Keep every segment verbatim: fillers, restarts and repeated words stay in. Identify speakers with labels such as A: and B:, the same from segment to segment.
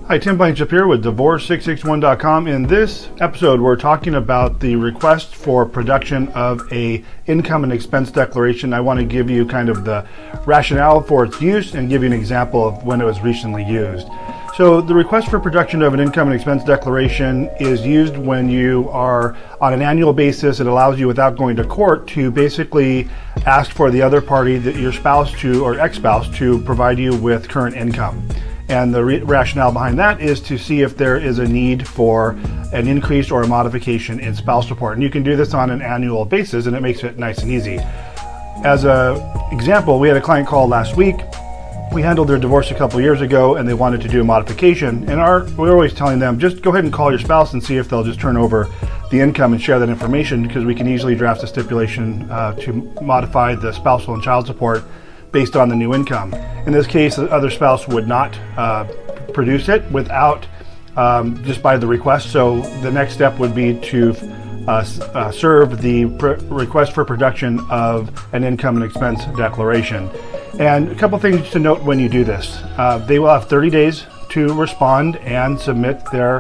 A: Hi, Tim Blankenship here with divorce six six one dot com. In this episode, we're talking about the request for production of a income and expense declaration. I want to give you kind of the rationale for its use and give you an example of when it was recently used. So the request for production of an income and expense declaration is used when you are on an annual basis. It allows you, without going to court, to basically ask for the other party, that your spouse to or ex-spouse, to provide you with current income. And the re- rationale behind that is to see if there is a need for an increase or a modification in spouse support. And you can do this on an annual basis, and it makes it nice and easy. As an example, we had a client call last week. We handled their divorce a couple of years ago, and they wanted to do a modification. And our, we're always telling them, just go ahead and call your spouse and see if they'll just turn over the income and share that information, because we can easily draft a stipulation uh, to modify the spousal and child support based on the new income. In this case, the other spouse would not uh, produce it without um, just by the request. So the next step would be to uh, uh, serve the pr- request for production of an income and expense declaration. And a couple things to note when you do this. Uh, they will have thirty days to respond and submit their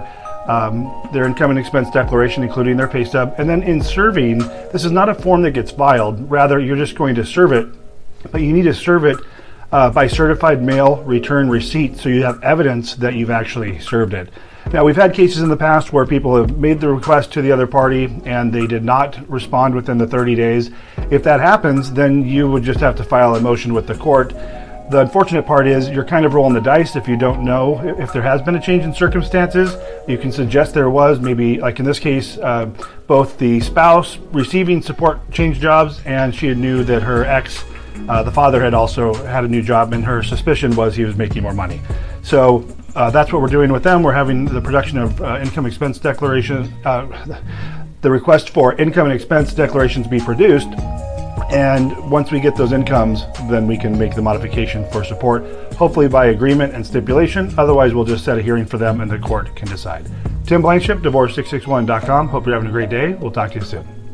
A: um, their income and expense declaration, including their pay stub. And then in serving, this is not a form that gets filed. Rather, you're just going to serve it. But you need to serve it uh, by certified mail return receipt, so you have evidence that you've actually served it. Now, we've had cases in the past where people have made the request to the other party and they did not respond within the thirty days. If that happens, then you would just have to file a motion with the court. The unfortunate part is you're kind of rolling the dice if you don't know if there has been a change in circumstances. You can suggest there was, maybe like in this case, uh, both the spouse receiving support changed jobs, and she knew that her ex Uh, the father had also had a new job, and her suspicion was he was making more money. So uh, that's what we're doing with them. We're having the production of uh, income expense declaration, uh, the request for income and expense declarations be produced. And once we get those incomes, then we can make the modification for support, hopefully by agreement and stipulation. Otherwise, we'll just set a hearing for them and the court can decide. Tim Blankenship, divorce six six one dot com. Hope you're having a great day. We'll talk to you soon.